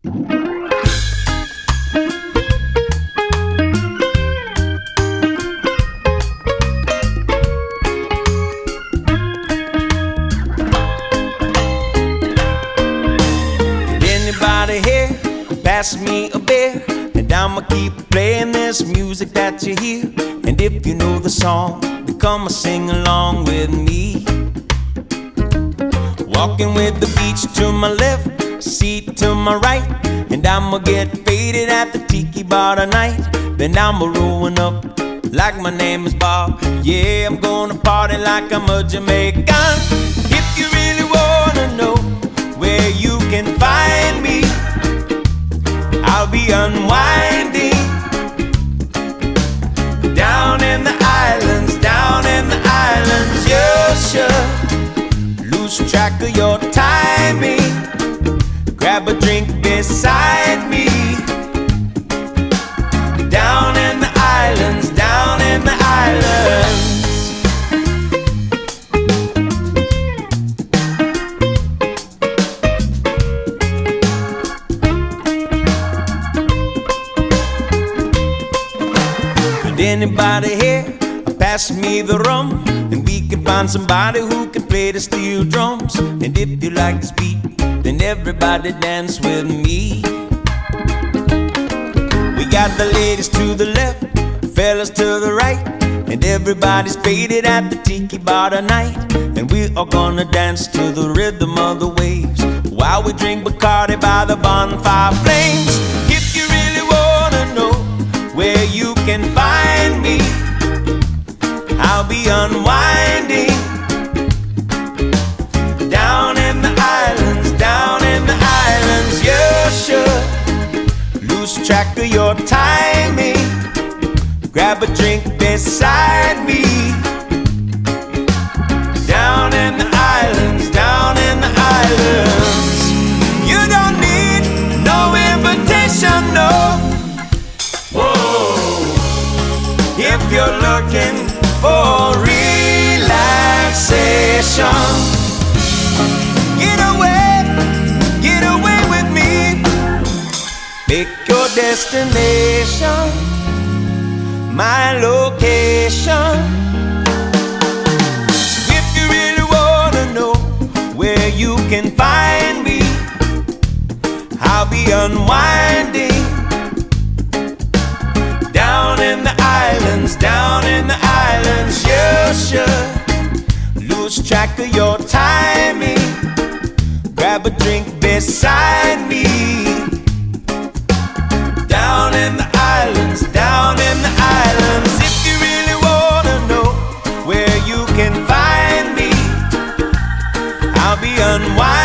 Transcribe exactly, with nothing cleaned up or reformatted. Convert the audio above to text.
Anybody here pass me a beer, and I'ma keep playing this music that you hear. And if you know the song, then come and sing along with me. Walking with the beach to my left, seat to my right, and I'ma get faded at the tiki bar tonight. Then I'ma rolling up like my name is Bob. Yeah, I'm gonna party like I'm a Jamaican. If you really wanna know where you can find me, I'll be unwinding down in the islands, down in the islands. You should lose track of your timing. Grab a drink beside me. Down in the islands, down in the islands. Anybody here pass me the rum, and we can find somebody who can play the steel drums. And if you like this beat, then everybody dance with me. We got the ladies to the left, fellas to the right, and everybody's faded at the tiki bar tonight. And we are gonna dance to the rhythm of the waves while we drink Bacardi by the bonfire flames. If you really wanna know where you can find me, I'll be unwinding down in the islands, down in the islands. You should lose track of your timing. Grab a drink beside me. Down in the islands, down in the islands. You don't need no invitation, no. If you're looking for relaxation, get away, get away with me. Pick your destination, my location. If you really wanna know where you can find me, I'll be unwinding down in the islands, down in the islands. You should lose track of your timing. Grab a drink beside me. Down in the islands, down in the islands. If you really wanna know where you can find me, I'll be unwinding